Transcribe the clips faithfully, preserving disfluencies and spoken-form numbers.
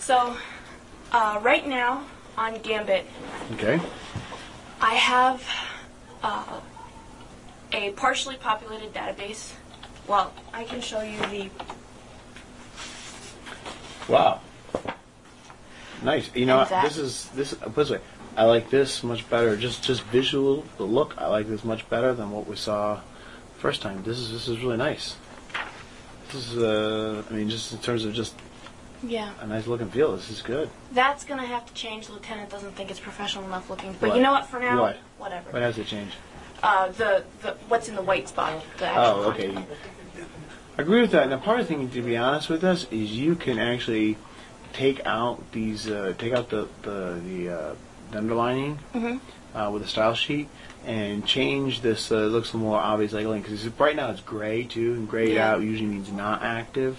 So, uh, right now on Gambit, Okay. I have uh, a partially populated database. Well, I can show you the... Wow. Nice. You know, Exact- this is this. Put it this way, I like this much better. Just just visual, the look. I like this much better than what we saw first time. This is this is really nice. This is uh, I mean, just in terms of just Yeah. a nice look and feel. This is good. That's going to have to change. The lieutenant doesn't think it's professional enough looking. But What? you know what, for now, What? whatever. What has to change? Uh, the, the what's in the white spot. The actual Oh, okay. I agree with that. Now, part of the thing, to be honest with this, is you can actually take out these, uh, take out the the the, uh, the underlining Mhm. uh, with a style sheet and change this. Uh, looks more obvious labeling because right now it's gray too, and grayed Yeah. out usually means not active.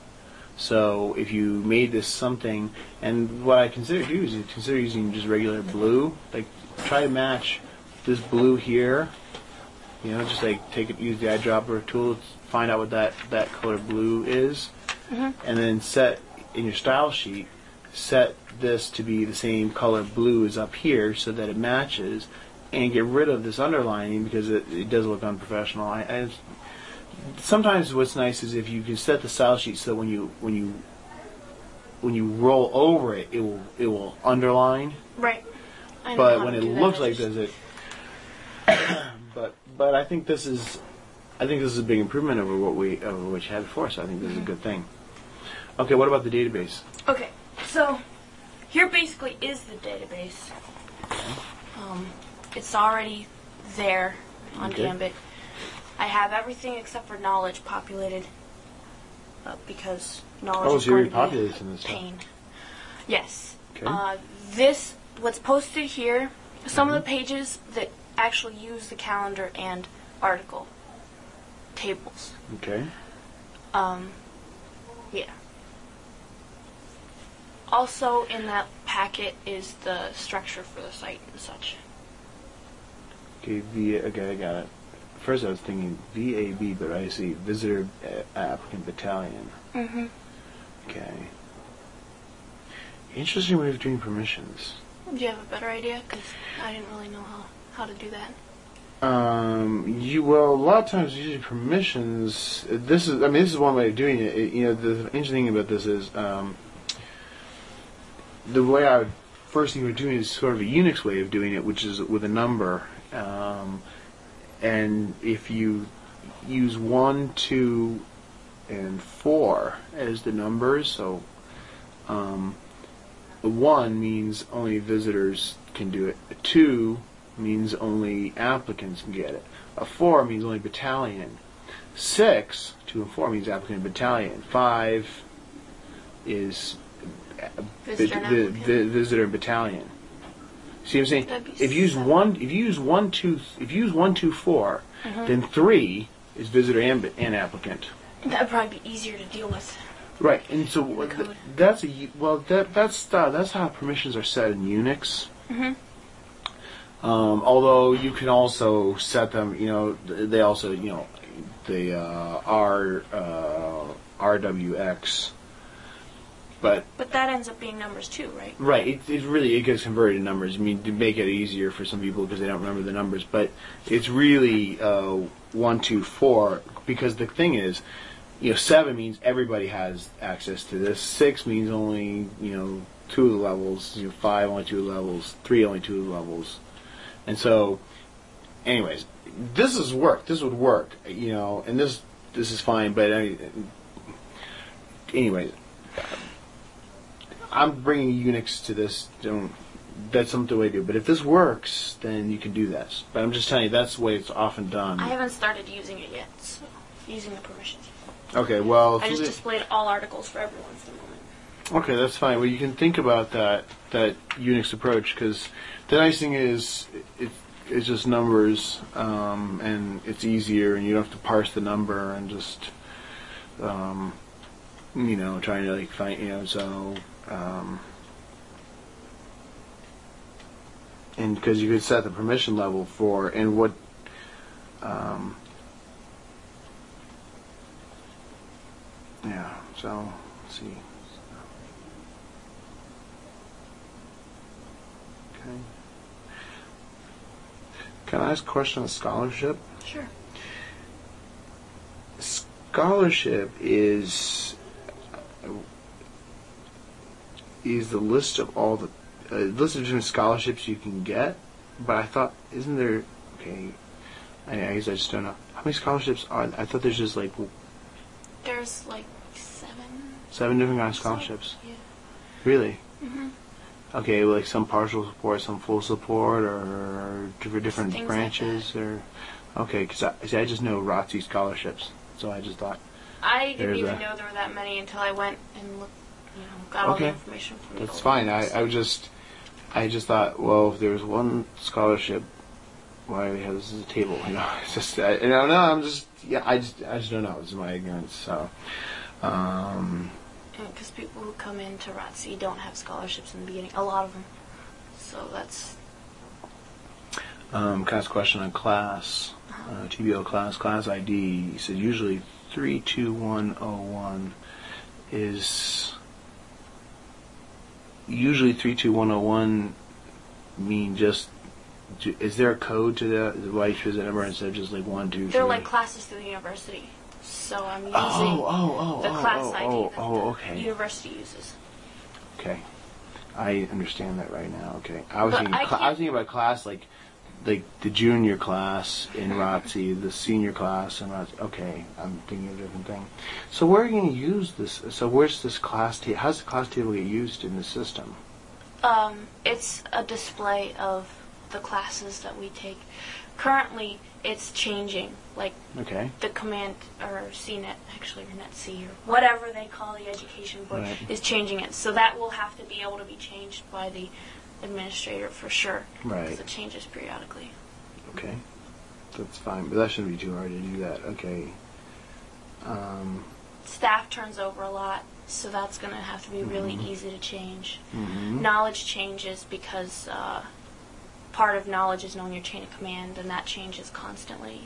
So if you made this something, and what I consider do is consider using just regular blue, like try to match this blue here. You know, just like take it, use the eyedropper tool, find out what that that color blue is, Mhm. and then set in your style sheet, set this to be the same color blue as up here, so that it matches, and get rid of this underlining because it, it does look unprofessional. I, I sometimes what's nice is if you can set the style sheet so when you when you when you roll over it, it will it will underline. Right. I know But how when to it do that. looks I like just- this, it. but but I think this is, I think this is a big improvement over what we over what you had before. So I think this is a good thing. Okay, what about the database? Okay, so here basically is the database. Um, it's already there on Okay. Gambit. I have everything except for knowledge populated uh, because knowledge Oh, is so you're going to be repopulating this stuff. pain. Yes. Okay. Uh, this, what's posted here, some Mm-hmm. of the pages that actually use the calendar and article tables. Okay. Um, yeah. Also in that packet is the structure for the site and such. Okay. V. Okay, I got it. First, I was thinking V A B, but I see Visitor uh, Applicant Battalion. Mm-hmm. Okay. Interesting way of doing permissions. Do you have a better idea? Because I didn't really know how, how to do that. Um, you well, a lot of times usually permissions. This is, I mean, this is one way of doing it. It- you know, the interesting thing about this is um, the way I would first thing we're doing is sort of a Unix way of doing it, which is with a number. Um, and if you use one, two, and four as the numbers, so um, a one means only visitors can do it. A two means only applicants can get it. A four means only battalion. Six, two and four means applicant and battalion. Five is uh, Visitor and vi- applicant. vi- visitor and battalion. See what I'm saying? That'd be If you use seven. one, if you use one, two, if you use one, two, four, Mhm. then three is visitor and, ba- and applicant. That'd probably be easier to deal with. Right, and so the what code. th- that's a u- well that that's uh, that's how permissions are set in Unix. Mm-hmm. Um, although you can also set them, you know, th- they also, you know, the uh, R uh, R W X. But But that ends up being numbers too, right? right, it, it really it gets converted to numbers. I mean, to make it easier for some people because they don't remember the numbers. But it's really uh, one, two, four because the thing is, you know, seven means everybody has access to this. Six means only, you know, two of the levels. You know, five only two of the levels. Three only two of the levels. And so, anyways, this is work. This would work, you know, and this this is fine. But I, anyways, I'm bringing Unix to this. Don't, that's something way to do. But if this works, then you can do this. But I'm just telling you, that's the way it's often done. I haven't started using it yet, so using the permissions. Okay, well, I just so the- displayed all articles for everyone for the moment. okay, that's fine. Well, you can think about that that Unix approach because the nice thing is it, it's just numbers um, and it's easier, and you don't have to parse the number and just um, you know trying to like find you know so. Um, and because you could set the permission level for and what um, yeah so let's see Can I ask a question on scholarship? Sure. Scholarship is is the list of all the uh, list of different scholarships you can get. But I thought, isn't there? Okay, I, I guess I just don't know how many scholarships are. I thought there's just like There's like seven. seven different kinds of scholarships. Yeah. Really? Mhm. Okay, like some partial support, some full support, or different different Things like branches, or okay. Because I, see, I just know R O T C scholarships, so I just thought. I didn't There's even a- know there were that many until I went and looked, you know, got all Okay. the information from the That's old fine. I, ones. I was just, I just thought, well, if there was one scholarship, why do we have this as a table? You know, it's just, I, you know, no, I'm just, yeah, I just, I just don't know. It's my ignorance. So, um, Because people who come into R O T C don't have scholarships in the beginning, a lot of them. So that's um, can I ask a question on class, uh, T B O class, class I D? You said usually three two one oh one is usually three two one oh one mean just. Is there a code to that? Why you choose that number instead of just like one, two, three? they're like classes through the university. So I'm using Oh, oh, oh, the oh, class oh, I D oh, that oh, the okay. university uses. Okay, I understand that right now. Okay, I was But thinking. I Cl- I, was thinking about class like, like the junior class in R O T C, the senior class in R O T C. Okay, I'm thinking of a different thing. So where are you going to use this? So where's this class table? How's the class table get used in the system? Um, it's a display of the classes that we take. Currently, it's changing. Like Okay. the command or C net, actually or NetC or whatever they call the education board Right. is changing it. So that will have to be able to be changed by the administrator for sure. Right. Because it changes periodically. Okay, that's fine, but that shouldn't be too hard to do that. Okay. Um, Staff turns over a lot, so that's going to have to be really Mhm. easy to change. mhm. Knowledge changes because uh, part of knowledge is knowing your chain of command, and that changes constantly.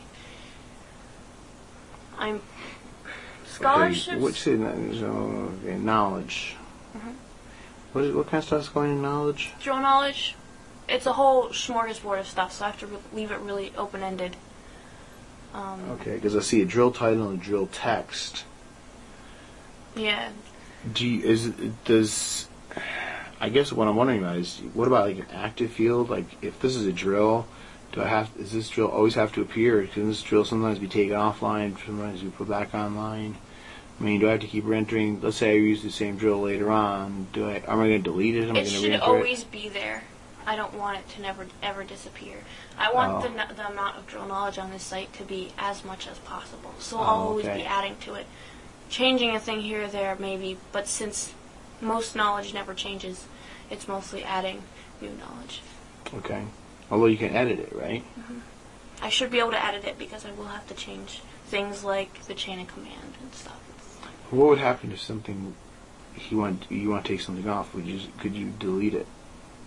I'm scholarships. Okay, what's in that? So, okay, knowledge. Mhm. What, is, what kind of stuff's going in knowledge? Drill knowledge. It's a whole smorgasbord of stuff, so I have to re- leave it really open-ended. Um, Okay, because I see a drill title and a drill text. Yeah. Do you, is it, does I guess what I'm wondering about is what about like an active field? Like if this is a drill, do I have does this drill always have to appear? Or can this drill sometimes be taken offline, sometimes be put back online? I mean, do I have to keep re-entering? Let's say I use the same drill later on. Do I? Am I going to delete it? Am I It going to should re-enter always it? be there. I don't want it to never ever disappear. I want Oh. the, no- the amount of drill knowledge on this site to be as much as possible. So Oh, I'll always okay. be adding to it. Changing a thing here or there maybe, but since most knowledge never changes, it's mostly adding new knowledge. Okay. Although you can edit it, right? I should be able to edit it because I will have to change things like the chain of command and stuff. What would happen if something you want you want to take something off? Would you could you delete it?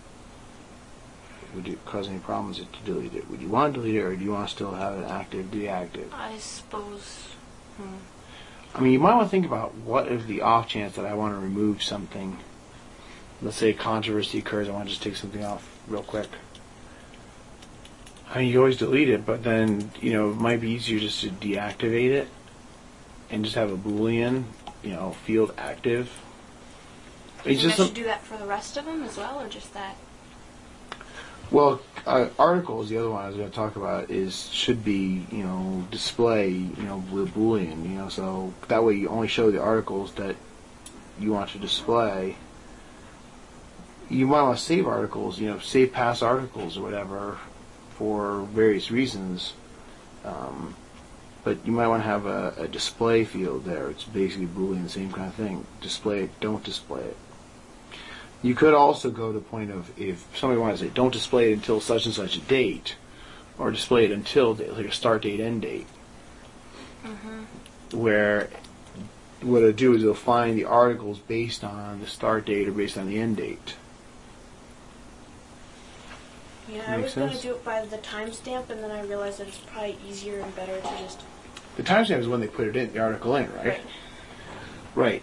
Would it cause any problems if you delete it? Would you want to delete it, or do you want to still have it active, deactive? I suppose. Hmm. I mean, you might want to think about what if the off chance that I want to remove something. Let's say a controversy occurs, I want to just take something off real quick. I mean, you always delete it, but then, you know, it might be easier just to deactivate it and just have a Boolean, you know, field active. Do you It's think just I some, should do that for the rest of them as well, or just that? well, uh, articles, the other one I was going to talk about, is should be, you know, display, you know, with Boolean, you know, so that way you only show the articles that you want to display. You might want to save articles, you know, save past articles or whatever for various reasons. Um, but you might want to have a, a display field there. It's basically Boolean, the same kind of thing. Display it, don't display it. You could also go to the point of if somebody wanted to say, don't display it until such and such a date, or display it until like a start date, end date. Mm-hmm. Where what it'll do is it'll find the articles based on the start date or based on the end date. Yeah, I Makes was going to sense. do it by the timestamp, and then I realized that it's probably easier and better to just... The timestamp is when they put it in, the article in, right? Right. Right.